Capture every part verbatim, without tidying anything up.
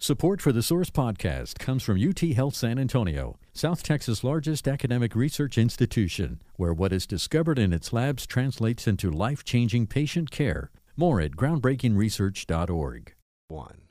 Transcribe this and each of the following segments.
Support for the Source podcast comes from U T Health San Antonio, South Texas' largest academic research institution, where what is discovered in its labs translates into life-changing patient care. More at groundbreaking research dot org. One.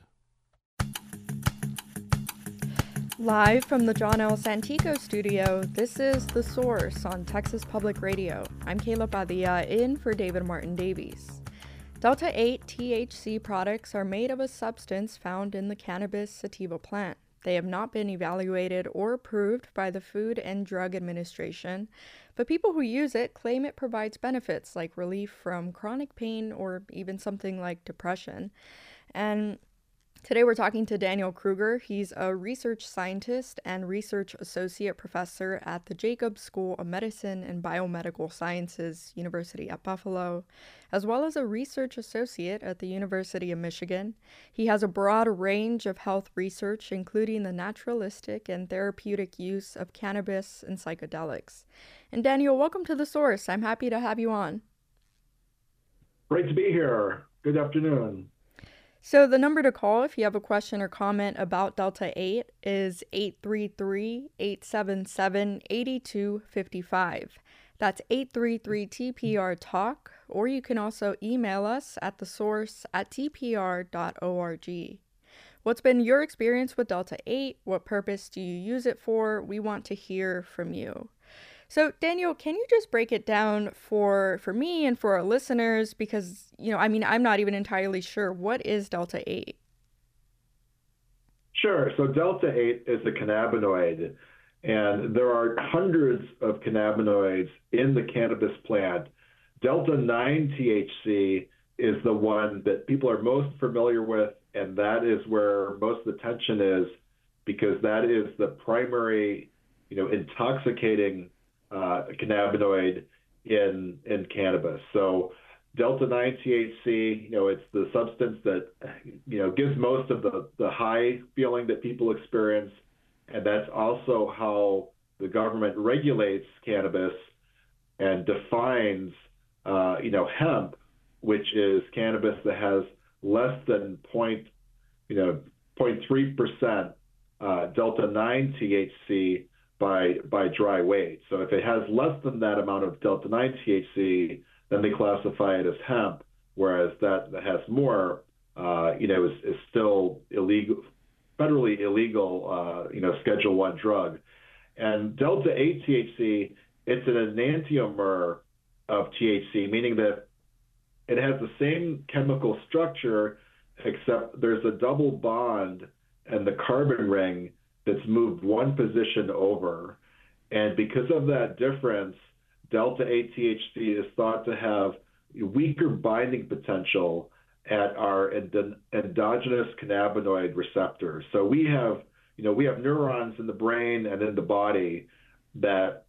Live from the John L. Santico studio, this is The Source on Texas Public Radio. I'm Kayla Padilla, in for David Martin Davies. Delta eight T H C products are made of a substance found in the cannabis sativa plant. They have not been evaluated or approved by the Food and Drug Administration, but people who use it claim it provides benefits like relief from chronic pain or even something like depression. And today we're talking to Daniel Kruger. He's a research scientist and research associate professor at the Jacobs School of Medicine and Biomedical Sciences, University at Buffalo, as well as a research associate at the University of Michigan. He has a broad range of health research, including the naturalistic and therapeutic use of cannabis and psychedelics. And Daniel, welcome to The Source. I'm happy to have you on. Great to be here. Good afternoon. So the number to call if you have a question or comment about Delta eight is eight three three, eight seven seven, eight two five five. That's eight three three T P R talk, or you can also email us at thesource at t p r dot org. What's been your experience with Delta eight? What purpose do you use it for? We want to hear from you. So, Daniel, can you just break it down for, for me and for our listeners? Because, you know, I mean, I'm not even entirely sure. What is Delta eight? Sure. So Delta eight is a cannabinoid, and there are hundreds of cannabinoids in the cannabis plant. Delta nine T H C is the one that people are most familiar with, and that is where most of the attention is, because that is the primary, you know, intoxicating Uh, cannabinoid in in cannabis. So Delta nine T H C, you know, it's the substance that, you know, gives most of the, the high feeling that people experience. And that's also how the government regulates cannabis and defines, uh, you know, hemp, which is cannabis that has less than point, you know, zero point three percent uh, Delta nine T H C by by dry weight. So if it has less than that amount of Delta nine T H C, then they classify it as hemp, whereas that that has more, uh, you know, is, is still illegal, federally illegal, uh, you know, Schedule One drug. And Delta eight T H C, it's an enantiomer of T H C, meaning that it has the same chemical structure, except there's a double bond and the carbon ring that's moved one position over. And because of that difference, Delta eight T H C is thought to have weaker binding potential at our endo- endogenous cannabinoid receptors. So we have, you know, we have neurons in the brain and in the body that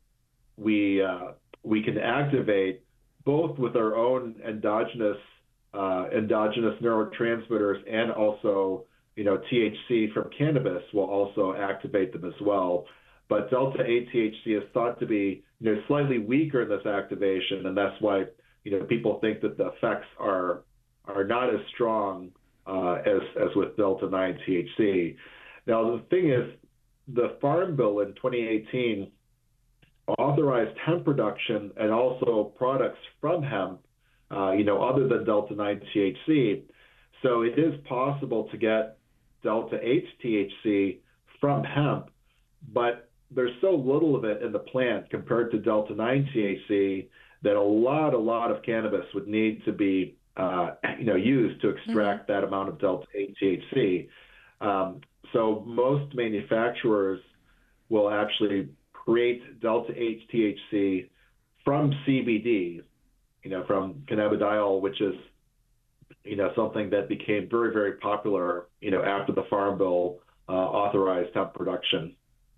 we uh, we can activate both with our own endogenous uh, endogenous neurotransmitters, and also, you know, T H C from cannabis will also activate them as well. But Delta eight T H C is thought to be, you know, slightly weaker in this activation, and that's why, you know, people think that the effects are are not as strong uh, as as with Delta nine T H C. Now, the thing is, the Farm Bill in twenty eighteen authorized hemp production and also products from hemp, uh, you know, other than Delta nine T H C. So it is possible to get Delta eight T H C from hemp, but there's so little of it in the plant compared to Delta nine T H C that a lot, a lot of cannabis would need to be, uh, you know, used to extract mm-hmm. that amount of Delta eight T H C. Um, so most manufacturers will actually create Delta eight T H C from C B D, you know, from cannabidiol, which is, you know, something that became very, very popular, you know, after the Farm Bill uh, authorized hemp production.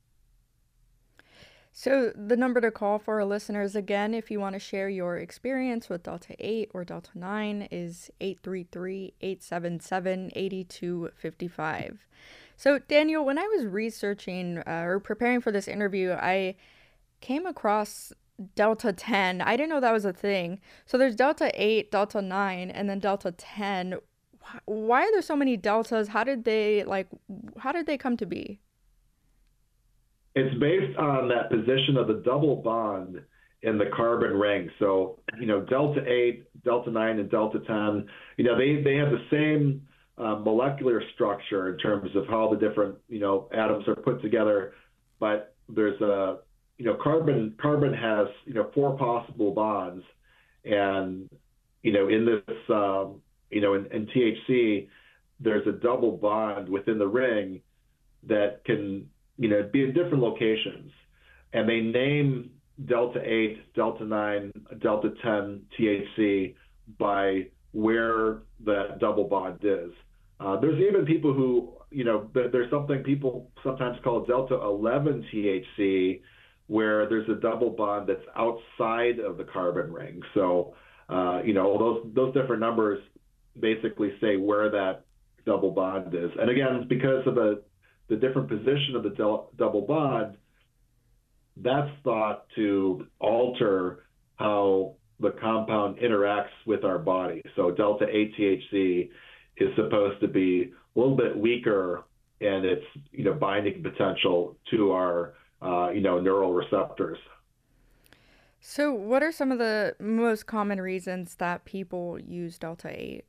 So the number to call for our listeners, again, if you want to share your experience with Delta eight or Delta nine, is eight three three, eight seven seven, eight two five five. So, Daniel, when I was researching uh, or preparing for this interview, I came across Delta ten. I didn't know that was a thing. So there's Delta eight, Delta nine, and then Delta ten. why are there so many deltas? How did they like? How did they come to be? It's based on that position of the double bond in the carbon ring. So, you know, delta eight, delta nine, and delta ten, you know, they, they have the same uh, molecular structure in terms of how the different, you know, atoms are put together. But there's a, you know, carbon, carbon has, you know, four possible bonds. And, you know, in this, um, you know, in, in T H C, there's a double bond within the ring that can, you know, be in different locations. And they name delta eight, delta nine, delta ten T H C by where that double bond is. Uh, there's even people who, you know, there's something people sometimes call delta eleven T H C, where there's a double bond that's outside of the carbon ring. So, uh, you know, those those different numbers basically say where that double bond is. And again, because of the the different position of the del- double bond, that's thought to alter how the compound interacts with our body. So delta eight T H C is supposed to be a little bit weaker in its, you know, binding potential to our, uh, you know, neural receptors. So what are some of the most common reasons that people use delta eight?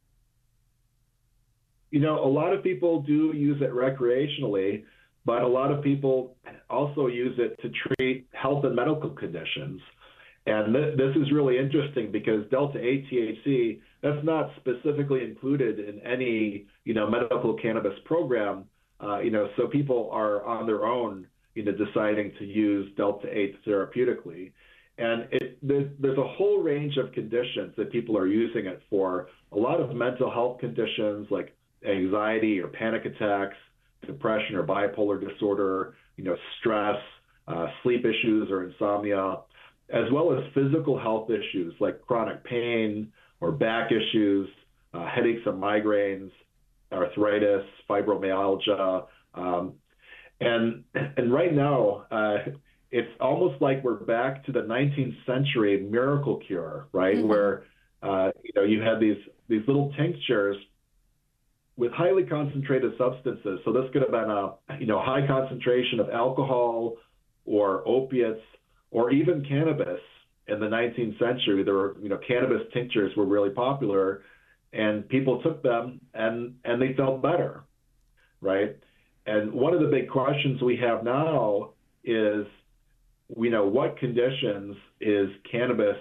You know, a lot of people do use it recreationally, but a lot of people also use it to treat health and medical conditions. And th- this is really interesting because delta eight T H C, that's not specifically included in any, you know, medical cannabis program. Uh, you know, so people are on their own, you know, deciding to use delta eight therapeutically. And it, there's, there's a whole range of conditions that people are using it for. A lot of mental health conditions like anxiety or panic attacks, depression or bipolar disorder, you know, stress, uh, sleep issues or insomnia, as well as physical health issues like chronic pain or back issues, uh, headaches and migraines, arthritis, fibromyalgia. Um, and, and right now, uh, it's almost like we're back to the nineteenth century miracle cure, right? Mm-hmm. Where, uh, you know, you had these, these little tinctures with highly concentrated substances. So this could have been a, you know, high concentration of alcohol or opiates or even cannabis. In the nineteenth century, there were, you know, cannabis tinctures were really popular, and people took them and, and they felt better, right? And one of the big questions we have now is, you know, what conditions is cannabis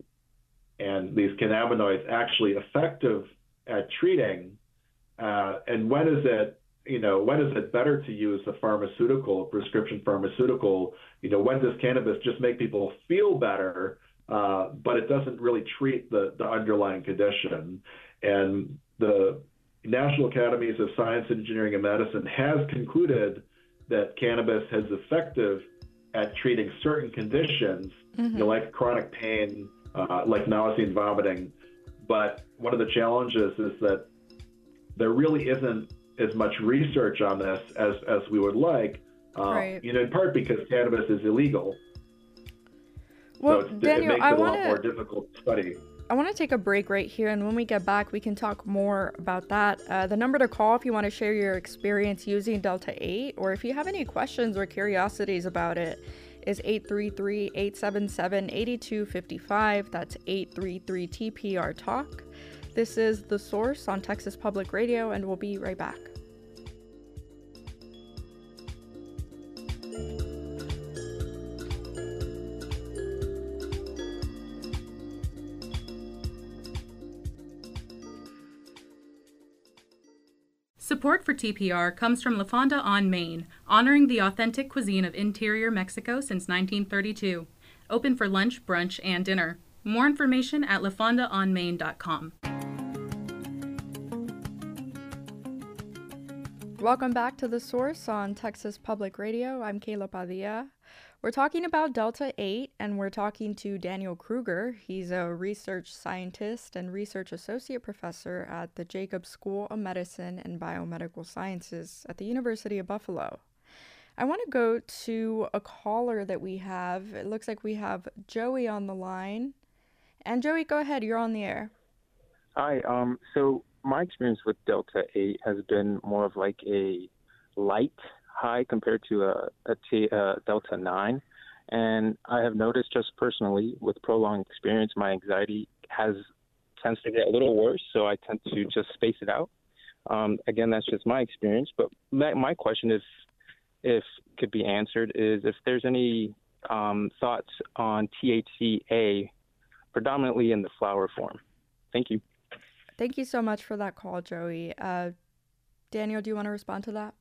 and these cannabinoids actually effective at treating? Uh, and when is it, you know, when is it better to use a pharmaceutical, a prescription pharmaceutical? You know, when does cannabis just make people feel better, uh, but it doesn't really treat the, the underlying condition? And the National Academies of Science, Engineering, and Medicine has concluded that cannabis has effective at treating certain conditions, mm-hmm. you know, like chronic pain, uh, like nausea and vomiting. But one of the challenges is that there really isn't as much research on this as, as we would like, uh, right. you know, in part because cannabis is illegal. Well, so it's, Daniel, it makes I it a wanna, lot more difficult to study. I want to take a break right here, and when we get back, we can talk more about that. Uh, the number to call if you want to share your experience using delta eight, or if you have any questions or curiosities about it, is eight three three, eight seven seven, eight two five five. That's eight three three T P R Talk. This is The Source on Texas Public Radio, and we'll be right back. Support for T P R comes from La Fonda on Main, honoring the authentic cuisine of interior Mexico since nineteen thirty-two. Open for lunch, brunch, and dinner. More information at la fonda on main dot com. Welcome back to The Source on Texas Public Radio. I'm Kayla Padilla. We're talking about delta eight, and we're talking to Daniel Kruger. He's a research scientist and research associate professor at the Jacobs School of Medicine and Biomedical Sciences at the University of Buffalo. I want to go to a caller that we have. It looks like we have Joey on the line. And Joey, go ahead. You're on the air. Hi. Um, so my experience with Delta eight has been more of like a light high compared to a, a, T, a Delta nine. And I have noticed just personally with prolonged experience, my anxiety has tends to get a little worse. So I tend to just space it out. Um, again, that's just my experience. But my, my question is, if could be answered, is if there's any um, thoughts on T H C A predominantly in the flower form. Thank you. Thank you so much for that call, Joey. Uh, Daniel, do you want to respond to that?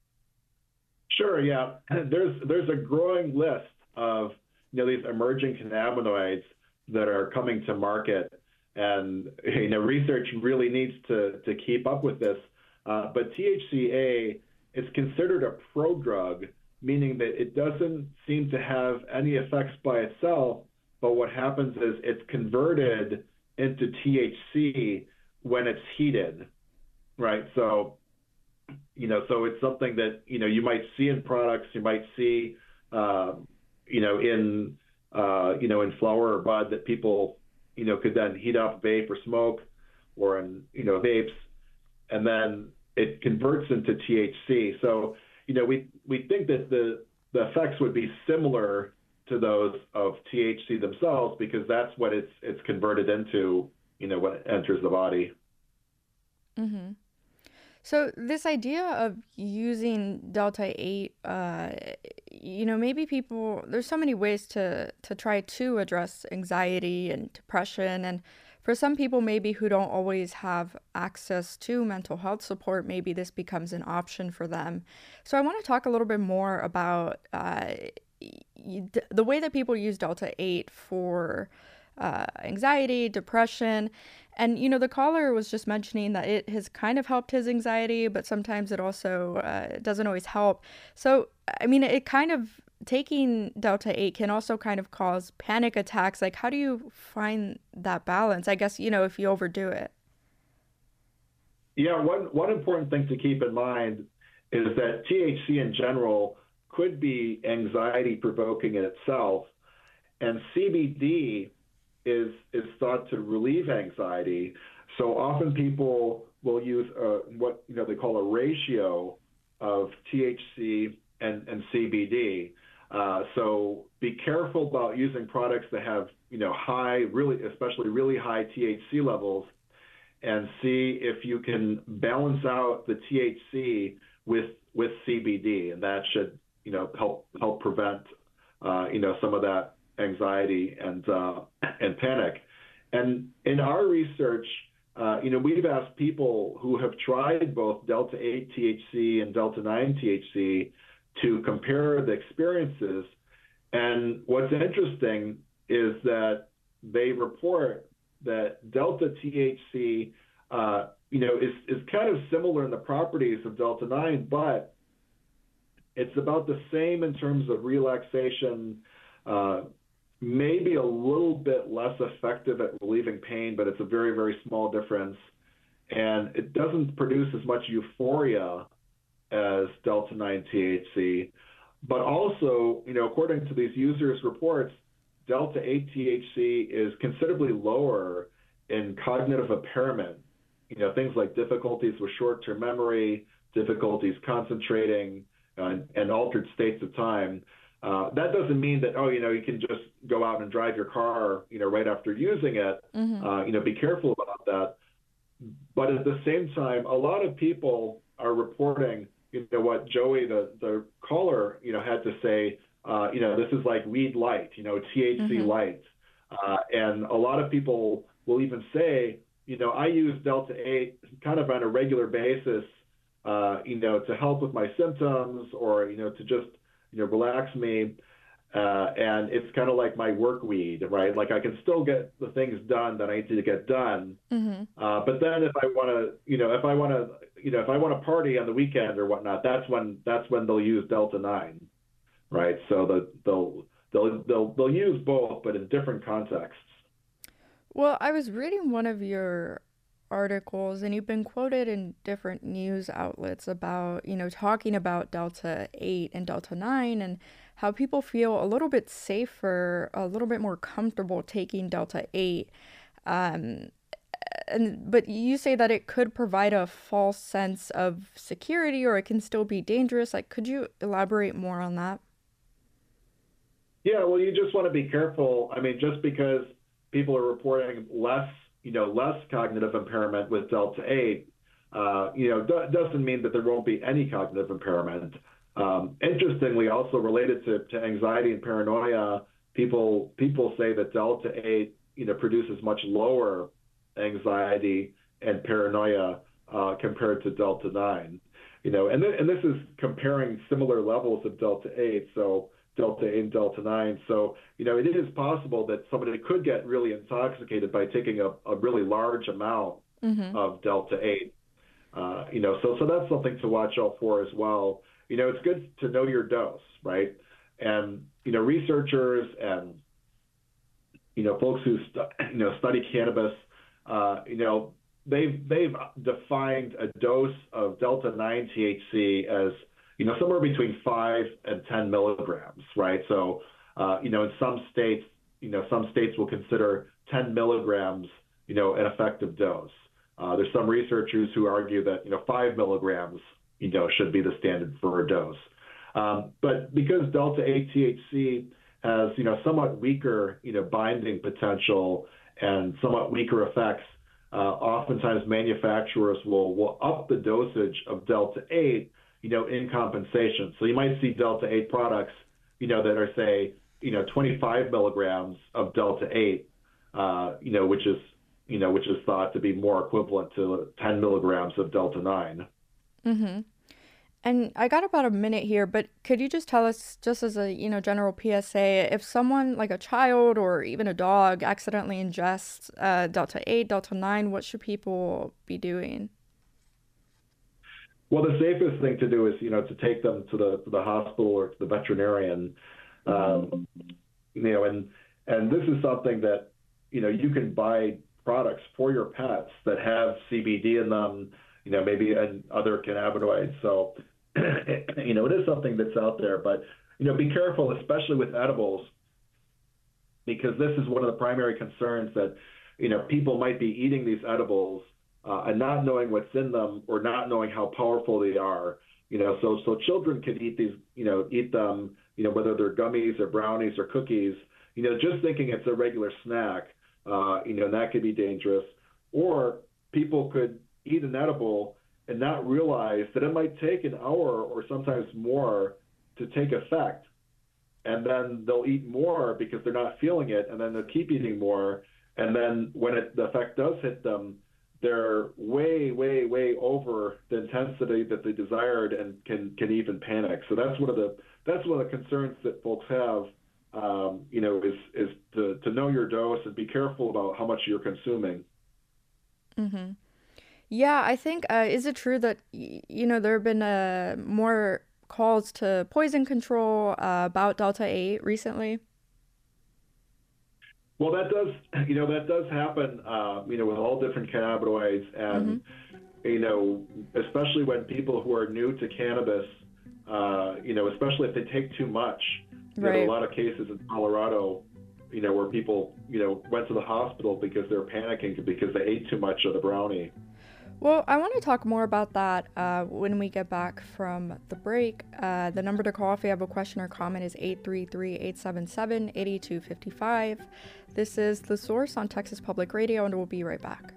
Sure, yeah. There's there's a growing list of you know these emerging cannabinoids that are coming to market, and you know research really needs to to keep up with this. Uh, but T H C A is considered a prodrug, meaning that it doesn't seem to have any effects by itself, but what happens is it's converted into T H C when it's heated, right? So, you know, so it's something that, you know, you might see in products, you might see, uh, you know, in, uh, you know, in flower or bud that people, you know, could then heat up, vape or smoke, or in, you know, vapes, and then it converts into T H C. So, you know, we, we think that the, the effects would be similar to those of T H C themselves, because that's what it's it's converted into, you know, when it enters the body. Mm-hmm. So this idea of using Delta eight, uh, you know, maybe people, there's so many ways to, to try to address anxiety and depression. And for some people, maybe who don't always have access to mental health support, maybe this becomes an option for them. So I want to talk a little bit more about uh, the way that people use Delta eight for uh, anxiety, depression. And, you know, the caller was just mentioning that it has kind of helped his anxiety, but sometimes it also uh, doesn't always help. So, I mean, it kind of, taking Delta eight can also kind of cause panic attacks. Like, how do you find that balance? I guess, you know, if you overdo it. Yeah, one, one important thing to keep in mind is that T H C in general could be anxiety provoking in itself, and C B D is is thought to relieve anxiety. So often people will use a, what you know they call a ratio of T H C and, and C B D. Uh, so be careful about using products that have you know high, really especially really high T H C levels, and see if you can balance out the T H C with with C B D, and that should you know help help prevent uh, you know some of that anxiety and uh, and panic. And in our research, uh, you know, we've asked people who have tried both Delta eight T H C and Delta nine T H C to compare the experiences. And what's interesting is that they report that Delta T H C, uh, you know, is is kind of similar in the properties of Delta nine, but it's about the same in terms of relaxation. Uh, maybe a little bit less effective at relieving pain, but it's a very, very small difference. And it doesn't produce as much euphoria as Delta nine T H C. But also, you know, according to these users' reports, Delta eight T H C is considerably lower in cognitive impairment. You know, things like difficulties with short-term memory, difficulties concentrating, uh, and altered states of time. Uh, that doesn't mean that, oh, you know, you can just go out and drive your car, you know, right after using it. Mm-hmm. Uh, you know, be careful about that. But at the same time, a lot of people are reporting, you know, what Joey, the, the caller, you know, had to say, uh, you know, this is like weed light, you know, T H C mm-hmm. light. Uh, and a lot of people will even say, you know, I use Delta eight kind of on a regular basis, uh, you know, to help with my symptoms or, you know, to just, you know, relax me. Uh, and it's kind of like my work weed, right? Like I can still get the things done that I need to get done. Mm-hmm. Uh, but then if I want to, you know, if I want to, you know, if I want to party on the weekend or whatnot, that's when that's when they'll use Delta nine, right? So the, they'll they'll they'll they'll use both, but in different contexts. Well, I was reading one of your articles, and you've been quoted in different news outlets about, you know, talking about Delta eight and Delta nine and how people feel a little bit safer, a little bit more comfortable taking Delta eight. Um, and but you say that it could provide a false sense of security, or it can still be dangerous. Like, could you elaborate more on that? Yeah, well, you just want to be careful. I mean, just because people are reporting less, you know, less cognitive impairment with Delta eight, uh, you know, d- doesn't mean that there won't be any cognitive impairment. Um, interestingly, also related to, to anxiety and paranoia, people people say that Delta eight, you know, produces much lower anxiety and paranoia uh, compared to Delta nine. You know, and th- and this is comparing similar levels of Delta eight. So Delta eight and Delta nine. So, you know, it is possible that somebody could get really intoxicated by taking a, a really large amount mm-hmm. of Delta eight. Uh, you know, so so that's something to watch out for as well. You know, it's good to know your dose, right? And, you know, researchers and, you know, folks who, stu- you know, study cannabis, uh, you know, they've, they've defined a dose of Delta nine T H C as, you know, somewhere between five and ten milligrams, right? So, uh, you know, in some states, you know, some states will consider ten milligrams, you know, an effective dose. Uh, there's some researchers who argue that, you know, five milligrams, you know, should be the standard for a dose. Um, but because Delta eight T H C has, you know, somewhat weaker, you know, binding potential and somewhat weaker effects, uh, oftentimes manufacturers will, will up the dosage of Delta eight, you know, in compensation. So you might see Delta eight products, you know, that are, say, you know, twenty-five milligrams of Delta eight, uh, you know, which is, you know, which is thought to be more equivalent to ten milligrams of Delta nine. Mm-hmm. And I got about a minute here, but could you just tell us, just as a, you know, general P S A, if someone like a child or even a dog accidentally ingests uh, Delta eight, Delta nine, what should people be doing? Well, the safest thing to do is, you know, to take them to the to the hospital or to the veterinarian. Um, you know, and and this is something that, you know, you can buy products for your pets that have C B D in them, you know, maybe and other cannabinoids. So, you know, it is something that's out there, but, you know, be careful, especially with edibles, because this is one of the primary concerns that, you know, people might be eating these edibles uh, and not knowing what's in them or not knowing how powerful they are. You know, so so children can eat these, you know, eat them, you know, whether they're gummies or brownies or cookies, you know, just thinking it's a regular snack, uh, you know, and that could be dangerous. Or people could eat an edible and not realize that it might take an hour or sometimes more to take effect. And then they'll eat more because they're not feeling it, and then they'll keep eating more. And then when it, the effect does hit them, they're way, way, way over the intensity that they desired and can can even panic. So that's one of the that's one of the concerns that folks have. Um, you know, is is to to know your dose and be careful about how much you're consuming. Mm-hmm. Yeah, I think, uh, is it true that, y- you know, there have been uh, more calls to poison control uh, about Delta eight recently? Well, that does, you know, that does happen, uh, you know, with all different cannabinoids. And, mm-hmm. you know, especially when people who are new to cannabis, uh, you know, especially if they take too much. You right. know, there are a lot of cases in Colorado, you know, where people, you know, went to the hospital because they're panicking because they ate too much of the brownie. Well, I want to talk more about that uh, when we get back from the break. Uh, the number to call if you have a question or comment is eight three three, eight seven seven, eight two five five. This is The Source on Texas Public Radio, and we'll be right back.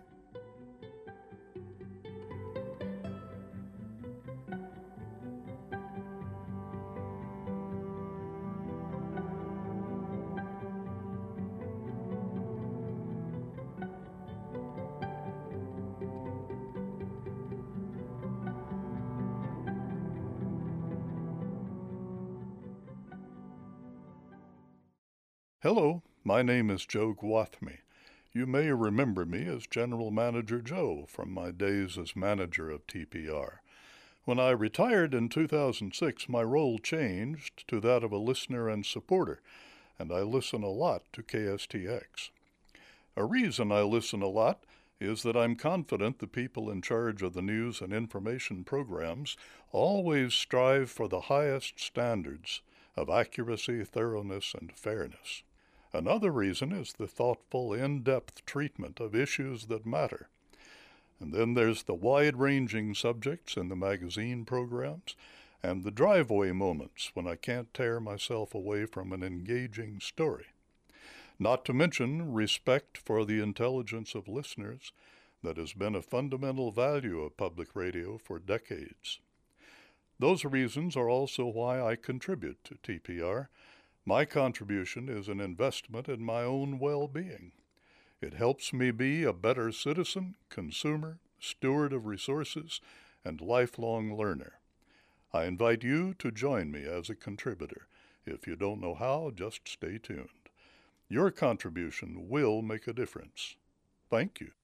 Hello, my name is Joe Gwathmey. You may remember me as General Manager Joe from my days as manager of T P R. When I retired in two thousand six, my role changed to that of a listener and supporter, and I listen a lot to K S T X. A reason I listen a lot is that I'm confident the people in charge of the news and information programs always strive for the highest standards of accuracy, thoroughness, and fairness. Another reason is the thoughtful, in-depth treatment of issues that matter. And then there's the wide-ranging subjects in the magazine programs, and the driveway moments when I can't tear myself away from an engaging story. Not to mention respect for the intelligence of listeners that has been a fundamental value of public radio for decades. Those reasons are also why I contribute to T P R. My contribution is an investment in my own well-being. It helps me be a better citizen, consumer, steward of resources, and lifelong learner. I invite you to join me as a contributor. If you don't know how, just stay tuned. Your contribution will make a difference. Thank you.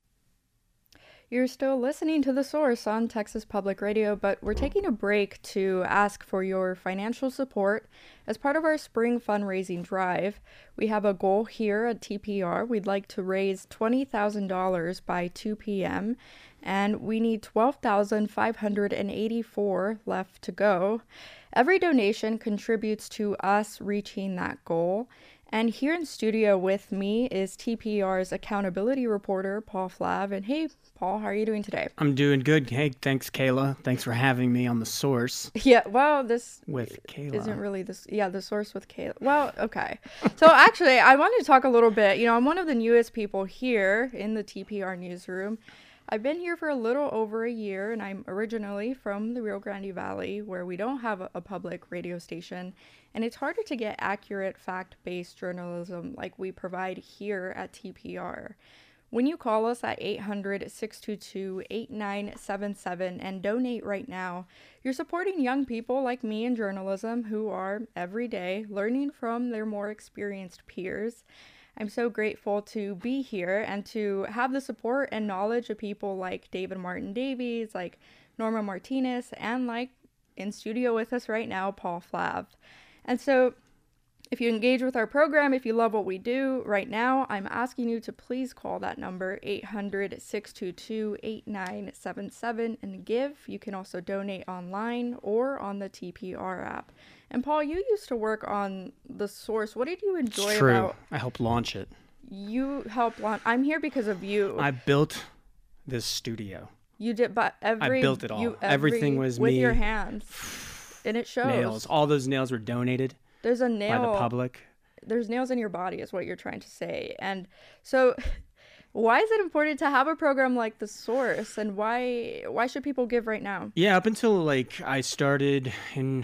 You're still listening to The Source on Texas Public Radio, but we're taking a break to ask for your financial support. As part of our spring fundraising drive, we have a goal here at T P R. We'd like to raise twenty thousand dollars by two p.m., and we need twelve thousand five hundred eighty-four left to go. Every donation contributes to us reaching that goal. And here in studio with me is T P R's accountability reporter, Paul Flav. And hey, Paul, how are you doing today? I'm doing good. Hey, thanks, Kayla. Thanks for having me on The Source. Yeah, well, this with Kayla isn't really this. Yeah, The Source with Kayla. Well, okay. So actually, I wanted to talk a little bit. You know, I'm one of the newest people here in the T P R newsroom. I've been here for a little over a year, and I'm originally from the Rio Grande Valley, where we don't have a, a public radio station, and it's harder to get accurate, fact-based journalism like we provide here at T P R. When you call us at eight hundred, six two two, eight nine seven seven and donate right now, you're supporting young people like me in journalism who are, every day, learning from their more experienced peers. I'm so grateful to be here and to have the support and knowledge of people like David Martin Davies, like Norma Martinez, and like in studio with us right now, Paul Flav. And so if you engage with our program, if you love what we do right now, I'm asking you to please call that number, eight hundred, six two two, eight nine seven seven, and give. You can also donate online or on the T P R app. And Paul, you used to work on The Source. What did you enjoy it's true. about... I helped launch it. You helped launch... I'm here because of you. I built this studio. You did, but every... I built it all. You, every, Everything was with me. With your hands. And it shows. Nails. All those nails were donated. There's a nail... by the public. There's nails in your body is what you're trying to say. And so... Why is it important to have a program like The Source, and why why should people give right now? Yeah, up until like I started in...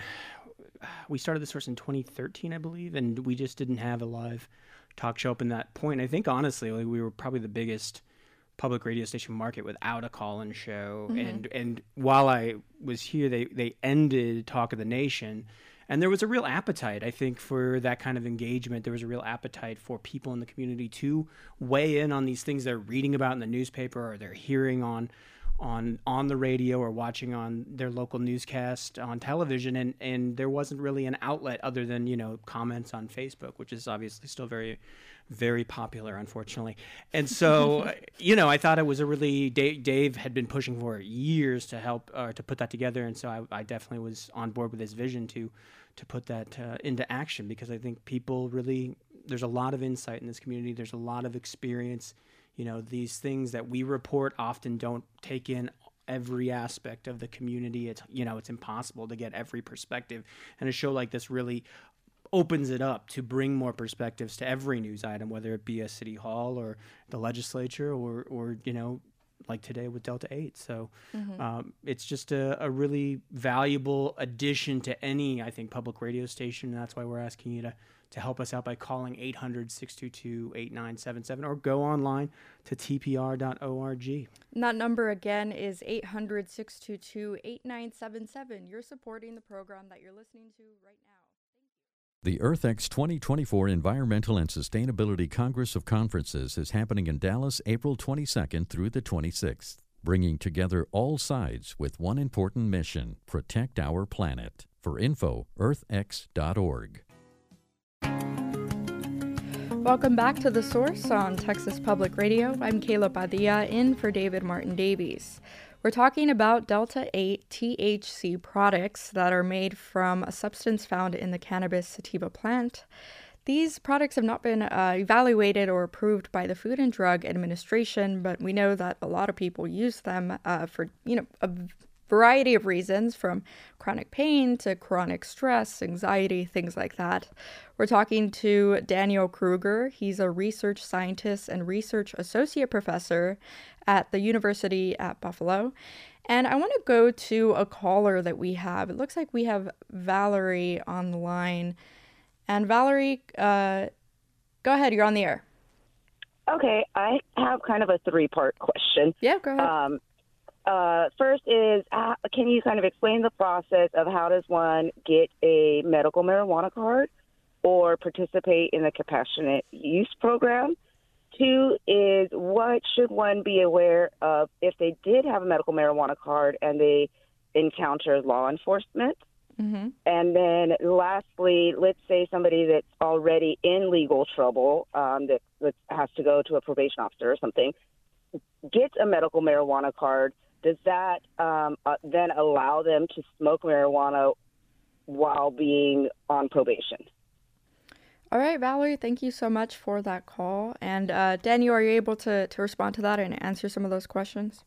We started The Source in twenty thirteen, I believe, and we just didn't have a live talk show up in that point. I think, honestly, like, we were probably the biggest public radio station market without a call-in show. Mm-hmm. And and while I was here, they, they ended Talk of the Nation, and there was a real appetite, I think, for that kind of engagement. There was a real appetite for people in the community to weigh in on these things they're reading about in the newspaper or they're hearing on on on the radio or watching on their local newscast on television, and and there wasn't really an outlet other than, you know, comments on Facebook, which is obviously still very very popular, unfortunately. And so you know, I thought it was a really Dave, Dave had been pushing for years to help uh, to put that together, and so I, I definitely was on board with his vision to to put that uh, into action, because I think people really, there's a lot of insight in this community, there's a lot of experience. You know, these things that we report often don't take in every aspect of the community. It's, you know, it's impossible to get every perspective. And a show like this really opens it up to bring more perspectives to every news item, whether it be a city hall or the legislature or, or you know, like today with Delta eight. So mm-hmm. um, it's just a, a really valuable addition to any, I think, public radio station. And that's why we're asking you to to help us out by calling eight hundred, six two two, eight nine seven seven or go online to T P R dot org. And that number again is eight hundred, six two two, eight nine seven seven. You're supporting the program that you're listening to right now. The EarthX twenty twenty-four Environmental and Sustainability Congress of Conferences is happening in Dallas April twenty-second through the twenty-sixth, bringing together all sides with one important mission: protect our planet. For info, earth x dot org. Welcome back to The Source on Texas Public Radio. I'm Kayla Padilla, in for David Martin Davies. We're talking about Delta eight T H C products that are made from a substance found in the cannabis sativa plant. these products have not been uh, evaluated or approved by the Food and Drug Administration, but we know that a lot of people use them uh, for, you know, a variety of reasons, from chronic pain to chronic stress, anxiety, things like that. We're talking to Daniel Kruger. He's a research scientist and research associate professor at the University at Buffalo. And I want to go to a caller that we have. It looks like we have Valerie on the line. And Valerie, uh, go ahead. You're on the air. Okay, I have kind of a three-part question. Yeah, go ahead. Um, uh, first is, uh, can you kind of explain the process of how does one get a medical marijuana card or participate in the compassionate use program? Two is, what should one be aware of if they did have a medical marijuana card and they encounter law enforcement? Mm-hmm. And then lastly, let's say somebody that's already in legal trouble, um, that, that has to go to a probation officer or something, gets a medical marijuana card. Does that um, uh, then allow them to smoke marijuana while being on probation? All right, Valerie, thank you so much for that call. And uh, Daniel, are you able to, to respond to that and answer some of those questions?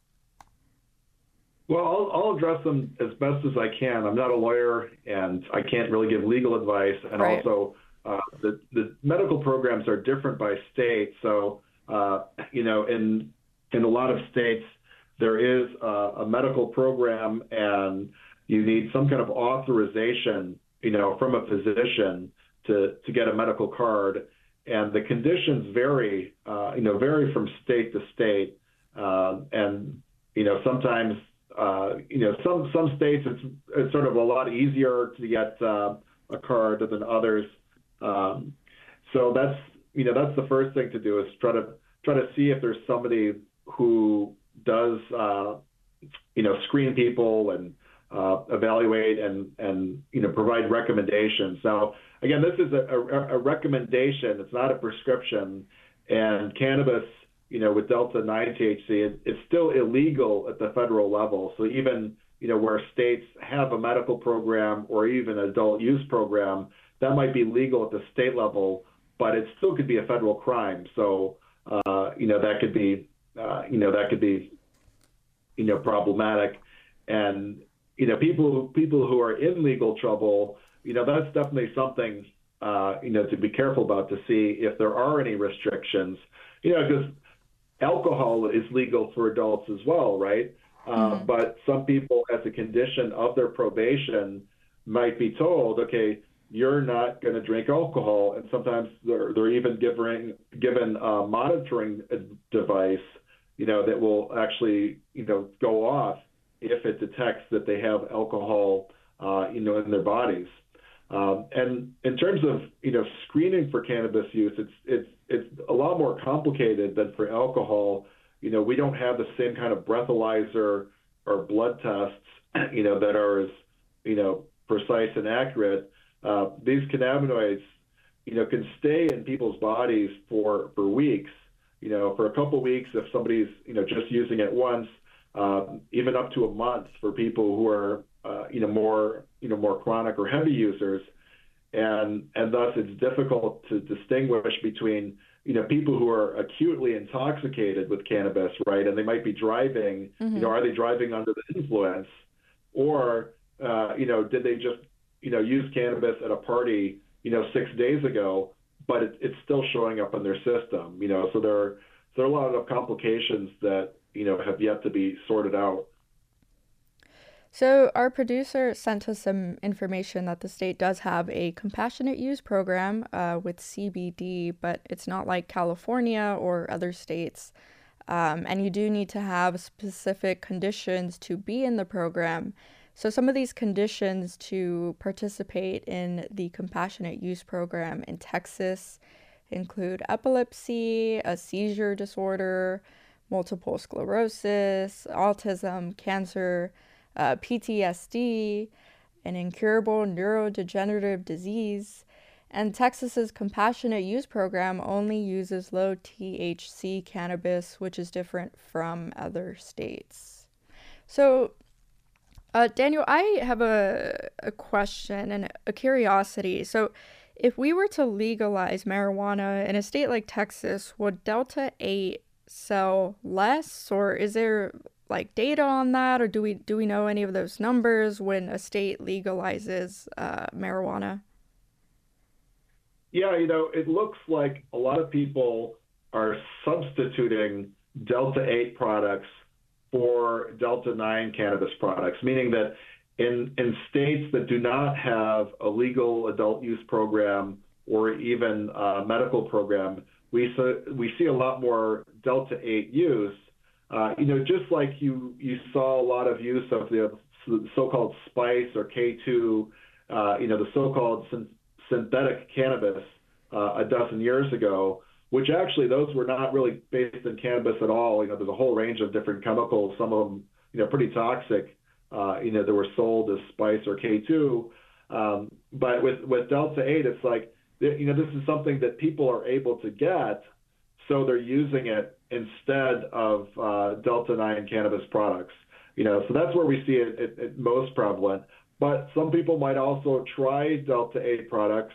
Well, I'll, I'll address them as best as I can. I'm not a lawyer, and I can't really give legal advice. And right. also, uh, the, the medical programs are different by state. So, uh, you know, in in a lot of states, there is a, a medical program, and you need some kind of authorization, you know, from a physician to, to get a medical card. And the conditions vary, uh, you know, vary from state to state. Uh, and, you know, sometimes, uh, you know, some, some states it's, it's sort of a lot easier to get uh, a card than others. Um, so that's, you know, that's the first thing to do, is try to try to see if there's somebody who does, uh, you know, screen people and uh, evaluate and, and, you know, provide recommendations. Now, again, this is a, a, a recommendation. It's not a prescription. And cannabis, you know, with Delta nine T H C, it, it's still illegal at the federal level. So even, you know, where states have a medical program or even an adult use program, that might be legal at the state level, but it still could be a federal crime. So, uh, you know, that could be, uh, you know, that could be, you know, problematic. And, you know, people, people who are in legal trouble, you know, that's definitely something, uh, you know, to be careful about, to see if there are any restrictions, you know, because alcohol is legal for adults as well, right? Uh, mm-hmm. But some people, as a condition of their probation, might be told, okay, you're not going to drink alcohol. And sometimes they're, they're even given, given a monitoring device, you know, that will actually, you know, go off if it detects that they have alcohol, uh, you know, in their bodies. Um, and in terms of, you know, screening for cannabis use, it's it's it's a lot more complicated than for alcohol. You know, we don't have the same kind of breathalyzer or blood tests, you know, that are as, you know, precise and accurate. Uh, these cannabinoids, you know, can stay in people's bodies for, for weeks, you know, for a couple of weeks if somebody's, you know, just using it once, uh, even up to a month for people who are, uh, you know, more, you know, more chronic or heavy users. And, and thus it's difficult to distinguish between, you know, people who are acutely intoxicated with cannabis, right? And they might be driving, mm-hmm. you know, are they driving under the influence? Or, uh, you know, did they just, you know, use cannabis at a party, you know, six days ago, but it, it's still showing up in their system, you know? So there are, there are a lot of complications that, you know, have yet to be sorted out. So our producer sent us some information that the state does have a compassionate use program uh, with C B D, but it's not like California or other states. Um, and you do need to have specific conditions to be in the program. So some of these conditions to participate in the compassionate use program in Texas include epilepsy, a seizure disorder, multiple sclerosis, autism, cancer, uh, P T S D, an incurable neurodegenerative disease. And Texas's compassionate use program only uses low T H C cannabis, which is different from other states. So, uh, Daniel, I have a, a question and a curiosity. So, If we were to legalize marijuana in a state like Texas, would Delta eight sell less, or is there like data on that, or do we do we know any of those numbers when a state legalizes uh, marijuana? Yeah, you know, it looks like a lot of people are substituting Delta eight products for Delta nine cannabis products, meaning that in, in states that do not have a legal adult use program or even a medical program, we, so, we see a lot more Delta eight use. Uh, you know, just like you, you saw a lot of use of the so-called spice or K two, uh, you know, the so-called syn- synthetic cannabis uh, a dozen years ago, which actually those were not really based in cannabis at all. You know, there's a whole range of different chemicals, some of them, you know, pretty toxic, uh, you know, that were sold as spice or K two. Um, but with, with Delta eight, it's like, you know, this is something that people are able to get, so they're using it instead of uh, Delta nine cannabis products. You know, so that's where we see it, it, it most prevalent. But some people might also try Delta eight products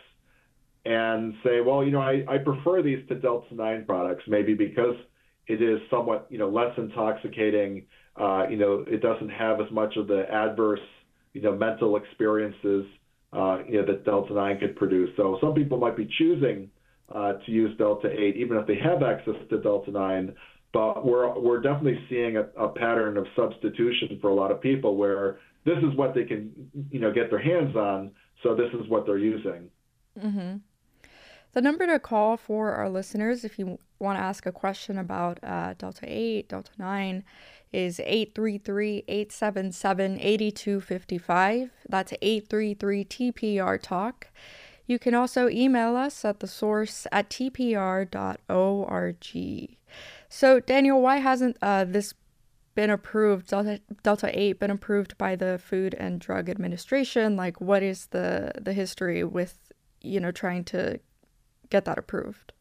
and say, well, you know, I, I prefer these to Delta nine products, maybe because it is somewhat, you know, less intoxicating. Uh, you know, it doesn't have as much of the adverse, you know, mental experiences, uh, you know, that Delta nine could produce. So some people might be choosing uh, to use Delta eight, even if they have access to Delta nine. But we're we're definitely seeing a, a pattern of substitution for a lot of people, where this is what they can, you know, get their hands on. So this is what they're using. Mm-hmm. The number to call for our listeners, if you want to ask a question about uh, Delta eight, Delta nine, is eight three three, eight seven seven, eight two five five. That's eight three three T P R Talk. You can also email us at the source at t p r dot org. So, Daniel, why hasn't uh, this been approved, Delta, Delta eight been approved by the Food and Drug Administration? Like, what is the, the history with, you know, trying to get that approved?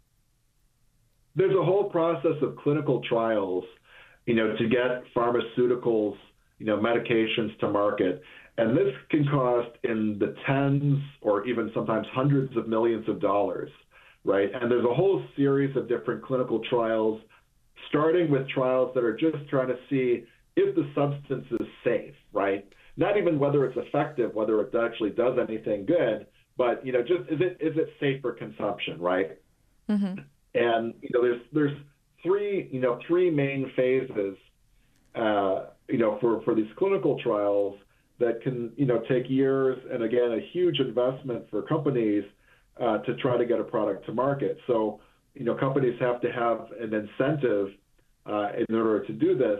There's a whole process of clinical trials, you know, to get pharmaceuticals, you know, medications to market. And this can cost in the tens or even sometimes hundreds of millions of dollars, right? And there's a whole series of different clinical trials, starting with trials that are just trying to see if the substance is safe, right? Not even whether it's effective, whether it actually does anything good, but, you know, just is it is it safe for consumption, right? Mm-hmm. And, you know, there's there's three, you know, three main phases, uh, you know, for, for these clinical trials that can, you know, take years and, again, a huge investment for companies uh, to try to get a product to market. So, you know, companies have to have an incentive uh, in order to do this.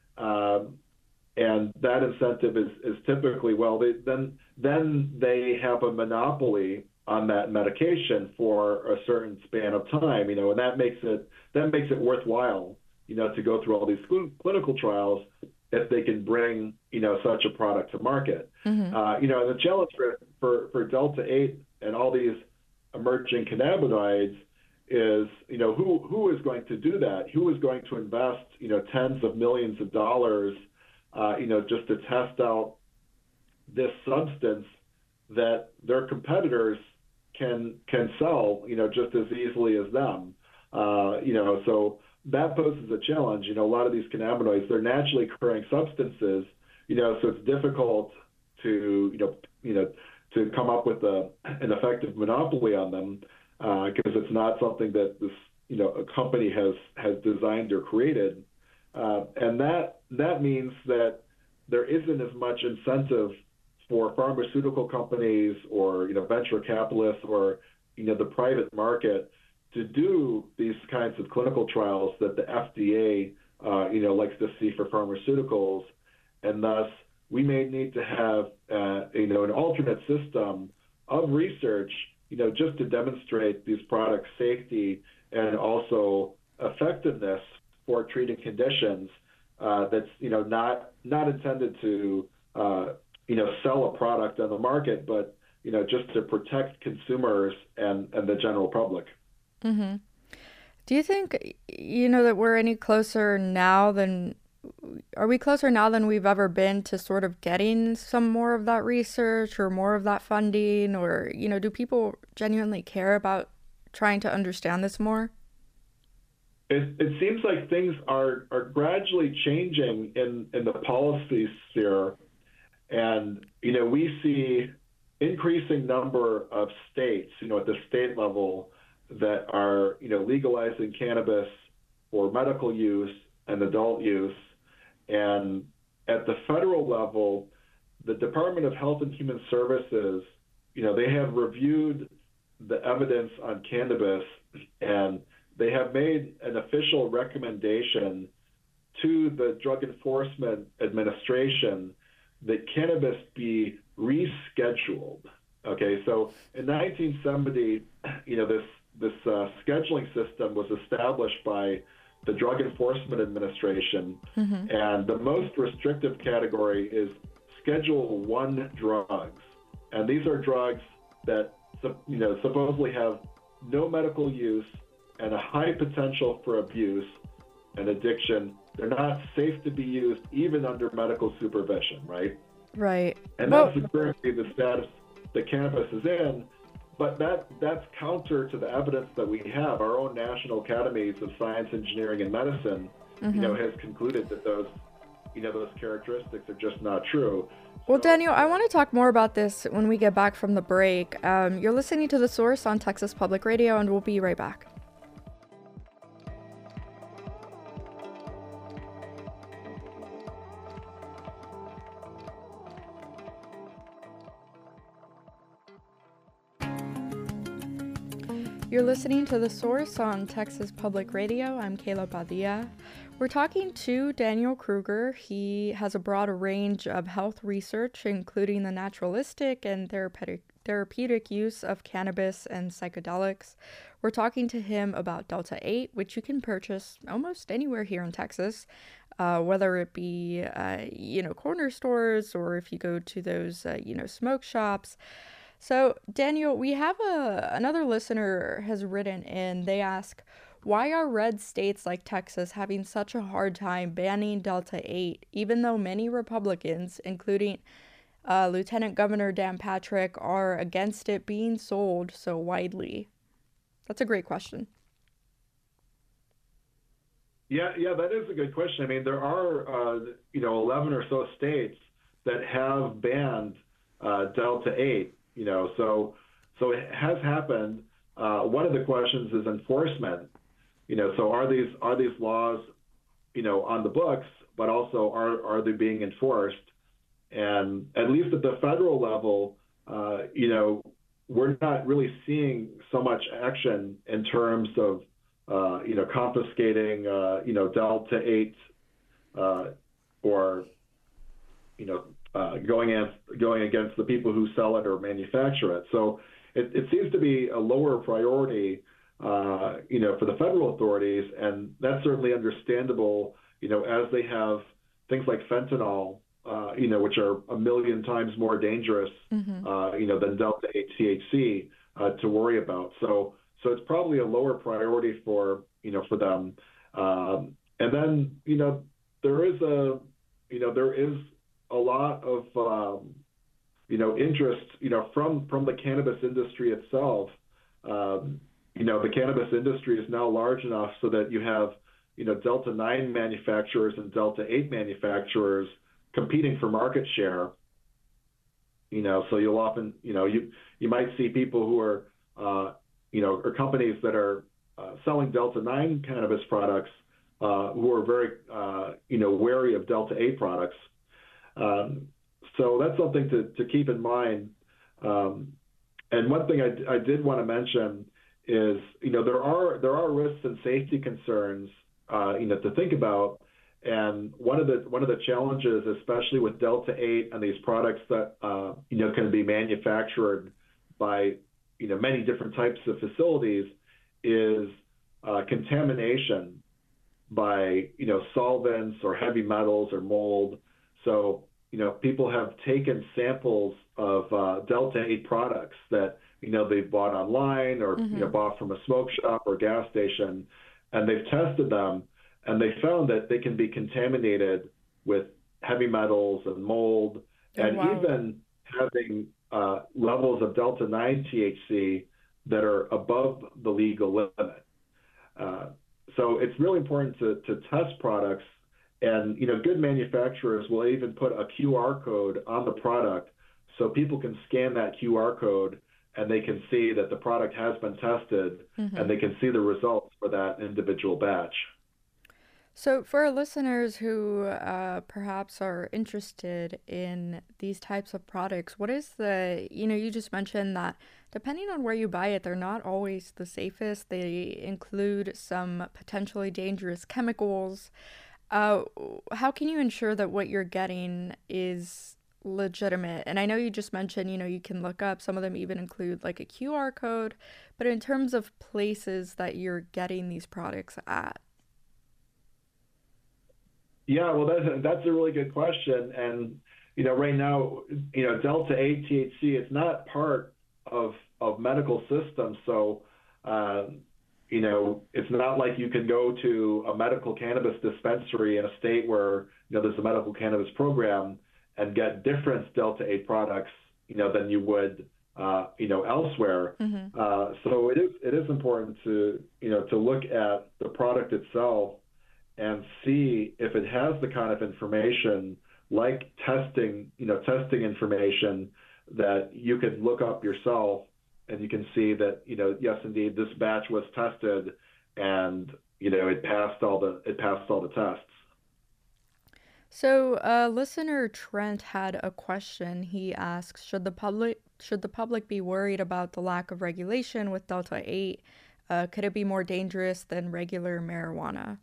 Um, and that incentive is, is typically, well, they, then then they have a monopoly on that medication for a certain span of time, you know, and that makes it that makes it worthwhile, you know, to go through all these cl- clinical trials if they can bring, you know, such a product to market. Mm-hmm. Uh, you know, and the challenge for, for, for Delta eight and all these emerging cannabinoids is, you know, who who is going to do that? Who is going to invest, you know, tens of millions of dollars, uh, you know, just to test out this substance that their competitors can can sell, you know, just as easily as them. Uh, you know, so that poses a challenge. You know, a lot of these cannabinoids, they're naturally occurring substances, you know, so it's difficult to, you know, you know, to come up with a, an effective monopoly on them because uh, it's not something that this, you know, a company has has designed or created, uh, and that that means that there isn't as much incentive for pharmaceutical companies or, you know, venture capitalists or, you know, the private market to do these kinds of clinical trials that the F D A, uh, you know, likes to see for pharmaceuticals, and thus we may need to have, uh, you know, an alternate system of research, you know, just to demonstrate these products' safety and also effectiveness for treating conditions uh, that's, you know, not not intended to, uh, you know, sell a product on the market, but, you know, just to protect consumers and, and the general public. Mm-hmm. Do you think, you know, that we're any closer now than are we closer now than we've ever been to sort of getting some more of that research or more of that funding? Or, you know, do people genuinely care about trying to understand this more? It, it seems like things are, are gradually changing in, in the policy sphere. And, you know, we see increasing number of states, you know, at the state level that are, you know, legalizing cannabis for medical use and adult use. And at the federal level, the Department of Health and Human Services, you know, they have reviewed the evidence on cannabis, and they have made an official recommendation to the Drug Enforcement Administration that cannabis be rescheduled. Okay, so in nineteen seventy, you know, this this uh, scheduling system was established by the Drug Enforcement Administration, mm-hmm. and the most restrictive category is Schedule One drugs, and these are drugs that, you know, supposedly have no medical use and a high potential for abuse and addiction. They're not safe to be used even under medical supervision, right? Right. And well, that's currently the status that cannabis is in. But that that's counter to the evidence that we have. Our own National Academies of Science, Engineering, and Medicine, mm-hmm. you know, has concluded that those, you know, those characteristics are just not true. Well, Daniel, I want to talk more about this when we get back from the break. Um, you're listening to The Source on Texas Public Radio, and we'll be right back. You're listening to The Source on Texas Public Radio. I'm Kayla Padilla. We're talking to Daniel Kruger. He has a broad range of health research, including the naturalistic and therapeutic, therapeutic use of cannabis and psychedelics. We're talking to him about Delta eight, which you can purchase almost anywhere here in Texas, uh, whether it be, uh, you know, corner stores or if you go to those, uh, you know, smoke shops. So, Daniel, we have a another listener has written in. They ask, why are red states like Texas having such a hard time banning Delta eight, even though many Republicans, including uh, Lieutenant Governor Dan Patrick, are against it being sold so widely? That's a great question. Yeah, yeah, that is a good question. I mean, there are, uh, you know, eleven or so states that have banned uh, Delta eight. You know, so so it has happened. Uh, one of the questions is enforcement. You know, so are these are these laws, you know, on the books, but also are are they being enforced? And at least at the federal level, uh, you know, we're not really seeing so much action in terms of, uh, you know, confiscating, uh, you know, Delta eight uh, or, you know, Uh, going against going against the people who sell it or manufacture it. So it, it seems to be a lower priority, uh, you know, for the federal authorities, and that's certainly understandable, you know, as they have things like fentanyl, uh, you know, which are a million times more dangerous, mm-hmm. uh, you know, than Delta eight T H C uh, to worry about. So so it's probably a lower priority for, you know, for them. Um, and then, you know, there is a, you know, there is a lot of, um, you know, interest, you know, from, from the cannabis industry itself. Um, you know, the cannabis industry is now large enough so that you have, you know, Delta nine manufacturers and Delta eight manufacturers competing for market share. You know, so you'll often, you know, you, you might see people who are, uh, you know, or companies that are uh, selling Delta nine cannabis products uh, who are very, uh, you know, wary of Delta eight products. Um, so that's something to, to keep in mind. Um, and one thing I, I did want to mention is, you know, there are there are risks and safety concerns, uh, you know, to think about. And one of the one of the challenges, especially with Delta eight and these products that uh, you know can be manufactured by you know many different types of facilities, is uh, contamination by you know solvents or heavy metals or mold. So, you know, people have taken samples of uh, Delta eight products that, you know, they've bought online or, mm-hmm. you know, bought from a smoke shop or gas station, and they've tested them, and they found that they can be contaminated with heavy metals and mold, Oh, and wow. even having uh, levels of delta nine T H C that are above the legal limit. Uh, so it's really important to, to test products, and you know, good manufacturers will even put a Q R code on the product so people can scan that Q R code and they can see that the product has been tested, Mm-hmm. and they can see the results for that individual batch. So, for our listeners who uh, perhaps are interested in these types of products, what is the, you know, you just mentioned that depending on where you buy it, they're not always the safest. They include some potentially dangerous chemicals. Uh, how can you ensure that what you're getting is legitimate? And I know you just mentioned, you know, you can look up, some of them even include like a Q R code, but in terms of places that you're getting these products at. Yeah, well, that's a, that's a really good question. And, you know, right now, you know, delta eight T H C is not part of, of medical systems. So, uh, you know, it's not like you can go to a medical cannabis dispensary in a state where, you know, there's a medical cannabis program and get different delta eight products, you know, than you would, uh, you know, elsewhere. Mm-hmm. Uh, so it is, it is important to, you know, to look at the product itself and see if it has the kind of information like testing, you know, testing information that you can look up yourself, and you can see that, you know, yes, indeed, this batch was tested, and you know, it passed all the it passed all the tests. So, uh, listener Trent had a question. He asks, should the public should the public be worried about the lack of regulation with delta eight? Uh, could it be more dangerous than regular marijuana?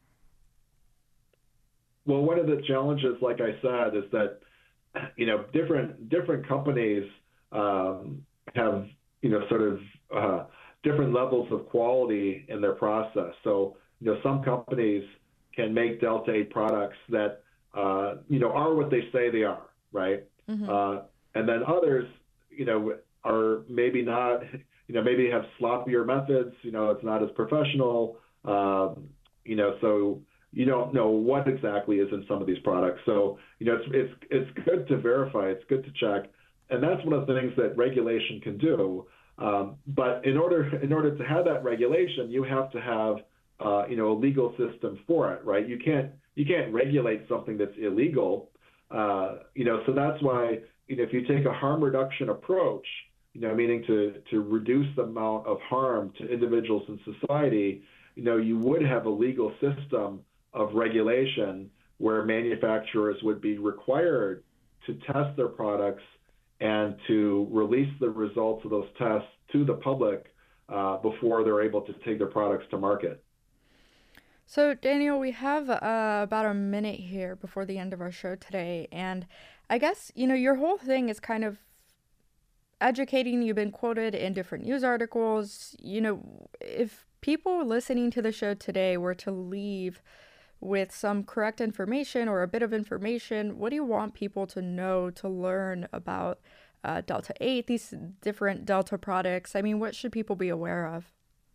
Well, one of the challenges, like I said, is that, you know, different different companies um, have, you know, sort of uh, different levels of quality in their process. So, you know, some companies can make delta eight products that, uh, you know, are what they say they are, right? Mm-hmm. Uh, and then others, you know, are maybe not, you know, maybe have sloppier methods. You know, it's not as professional. Um, you know, so you don't know what exactly is in some of these products. So, you know, it's it's it's good to verify. It's good to check, and that's one of the things that regulation can do. Um, but in order in order to have that regulation, you have to have uh, you know, a legal system for it, right? You can't you can't regulate something that's illegal. Uh, you know, so that's why, you know, if you take a harm reduction approach, you know, meaning to to reduce the amount of harm to individuals in society, you know, you would have a legal system of regulation where manufacturers would be required to test their products and to release the results of those tests to the public uh, before they're able to take their products to market. So, Daniel, we have uh, about a minute here before the end of our show today. And I guess, you know, your whole thing is kind of educating. You've been quoted in different news articles. You know, if people listening to the show today were to leave with some correct information or a bit of information, what do you want people to know, to learn about uh, delta eight, these different Delta products? I mean, what should people be aware of?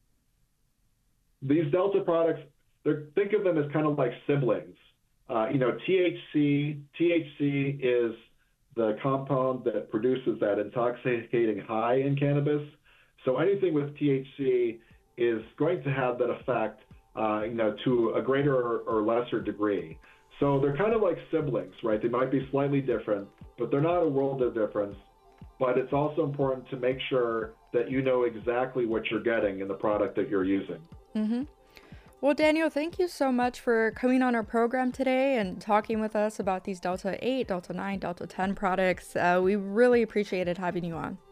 These Delta products, they're, think of them as kind of like siblings. Uh, you know, T H C, T H C is the compound that produces that intoxicating high in cannabis. So anything with T H C is going to have that effect, uh, you know, to a greater or, or lesser degree. So they're kind of like siblings, right? They might be slightly different, but they're not a world of difference. But it's also important to make sure that you know exactly what you're getting in the product that you're using. Mm-hmm. Well, Daniel, thank you so much for coming on our program today and talking with us about these Delta eight, Delta nine, Delta ten products. Uh, we really appreciated having you on.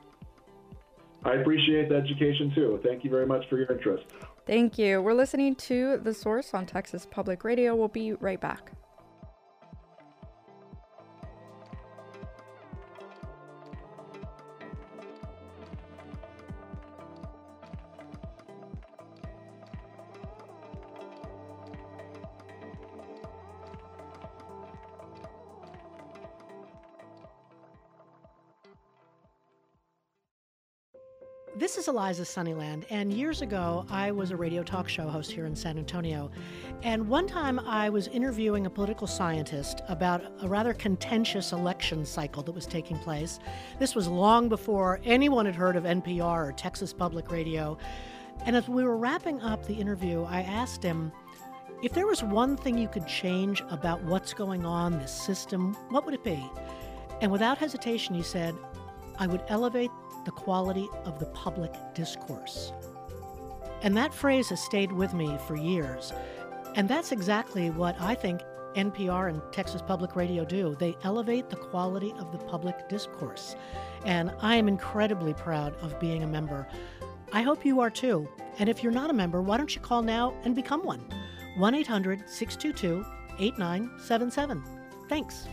I appreciate the education too. Thank you very much for your interest. Thank you. We're listening to The Source on Texas Public Radio. We'll be right back. This is Eliza Sunnyland, and years ago, I was a radio talk show host here in San Antonio. And one time I was interviewing a political scientist about a rather contentious election cycle that was taking place. This was long before anyone had heard of N P R or Texas Public Radio. And as we were wrapping up the interview, I asked him, if there was one thing you could change about what's going on, this system, what would it be? And without hesitation, he said, I would elevate the quality of the public discourse. And that phrase has stayed with me for years. And that's exactly what I think N P R and Texas Public Radio do. They elevate the quality of the public discourse. And I am incredibly proud of being a member. I hope you are too. And if you're not a member, why don't you call now and become one? one eight hundred six two two eight nine seven seven. Thanks.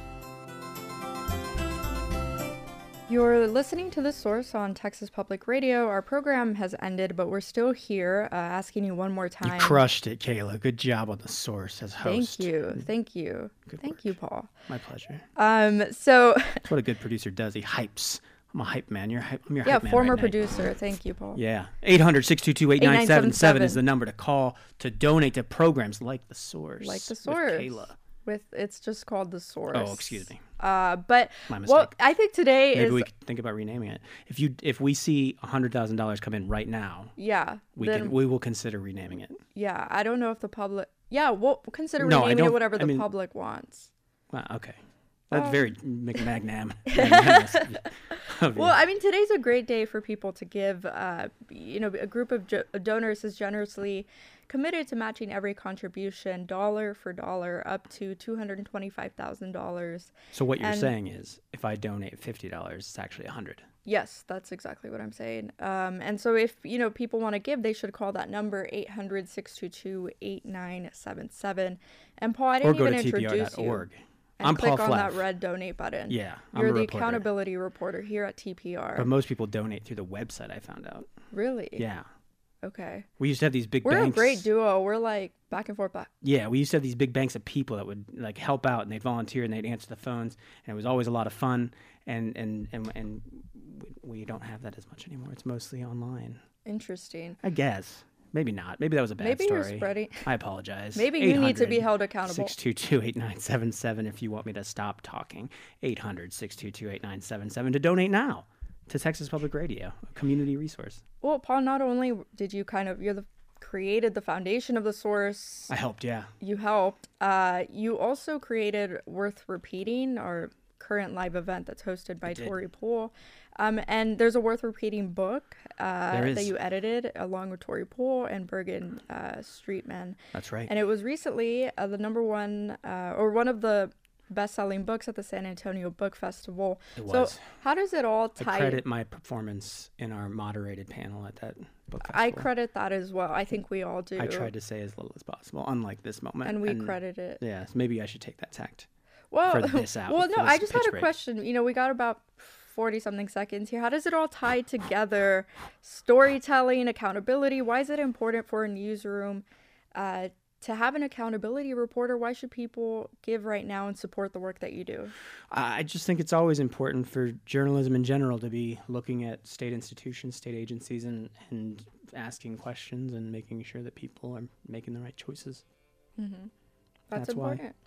You're listening to The Source on Texas Public Radio. Our program has ended, but we're still here uh, asking you one more time. You crushed it, Kayla. Good job on The Source as host. Thank you. Thank you. Good Thank work. you, Paul. My pleasure. Um, so That's what a good producer does. He hypes. I'm a hype man. You're hype. I'm your yeah, hype man former right now. producer. Thank you, Paul. Yeah. eight hundred six two two eight nine seven seven is the number to call to donate to programs like The Source. Like The with Source. Kayla. With it's just called The Source. Oh, excuse me. Uh, but My mistake. well, I think today Maybe is we could think about renaming it. If you if we see one hundred thousand dollars come in right now, yeah. we then, can we will consider renaming it. Yeah, I don't know if the public. Yeah, we'll consider No, I renaming it don't- whatever I the mean- public wants. Well, okay. That's Um, very McMagnam. magnanimous of you. Well, I mean, today's a great day for people to give. Uh, you know, a group of jo- donors is generously committed to matching every contribution, dollar for dollar, up to two hundred twenty-five thousand dollars. So what you're and- saying is, if I donate fifty dollars, it's actually a hundred. Yes, that's exactly what I'm saying. Um, and so if, you know, people want to give, they should call that number, eight hundred six two two eight nine seven seven. And Paul, I Or didn't go even to T P R introduce dot you. org. And I'm click Paul on that Flav. red donate button. Yeah, I'm You're a the reporter. accountability reporter here at T P R. But most people donate through the website, I found out. Really? Yeah. Okay. We used to have these big We're banks. a great duo. We're like back and forth back. Yeah, we used to have these big banks of people that would like help out, and they'd volunteer and they'd answer the phones, and it was always a lot of fun. And and and and we, we don't have that as much anymore. It's mostly online. Interesting. I guess. Maybe not. Maybe that was a bad Maybe story. you're spreading. I apologize. Maybe you need to be held accountable. six two two eight nine seven seven if you want me to stop talking. eight hundred six two two eight nine seven seven to donate now to Texas Public Radio, a community resource. Well, Paul, not only did you kind of, you're the created the foundation of The Source. I helped, yeah. You helped. Uh, you also created Worth Repeating, our current live event that's hosted by I did. Tori Poole. Um, and there's a Worth Repeating book uh, There is. that you edited along with Tori Poole and Bergen uh, Streetman. That's right. And it was recently uh, the number one uh, or one of the best-selling books at the San Antonio Book Festival. It So was. how does it all I tie? credit my performance in our moderated panel at that book festival. I credit that as well. I think we all do. I tried to say as little as possible, unlike this moment. And we credit it. Yeah, so maybe I should take that tact. Well, for this out. well, for no, I this just had pitch a break. question. You know, we got about forty something seconds here. How does it all tie together? Storytelling, accountability. Why is it important for a newsroom uh, to have an accountability reporter? Why should people give right now and support the work that you do? I just think it's always important for journalism in general to be looking at state institutions, state agencies, and, and asking questions and making sure that people are making the right choices. Mm-hmm. That's, That's why. important.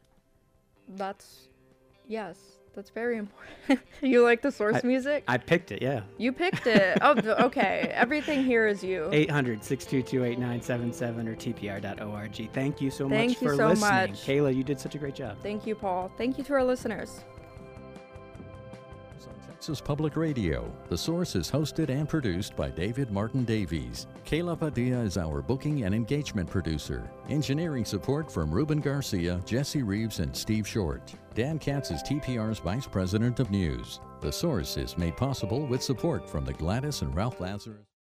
That's, yes, that's very important. You like the Source I- music? I picked it, yeah. You picked it. Oh, th- okay. Everything here is you. eight hundred six two two eight nine seven seven or T P R dot org. Thank you so Thank much you for so listening. much. Kayla, you did such a great job. Thank you, Paul. Thank you to our listeners. Texas Public Radio. The Source is hosted and produced by David Martin Davies. Kayla Padilla is our booking and engagement producer. Engineering support from Ruben Garcia, Jesse Reeves, and Steve Short. Dan Katz is T P R's Vice President of News. The Source is made possible with support from the Gladys and Ralph Lazarus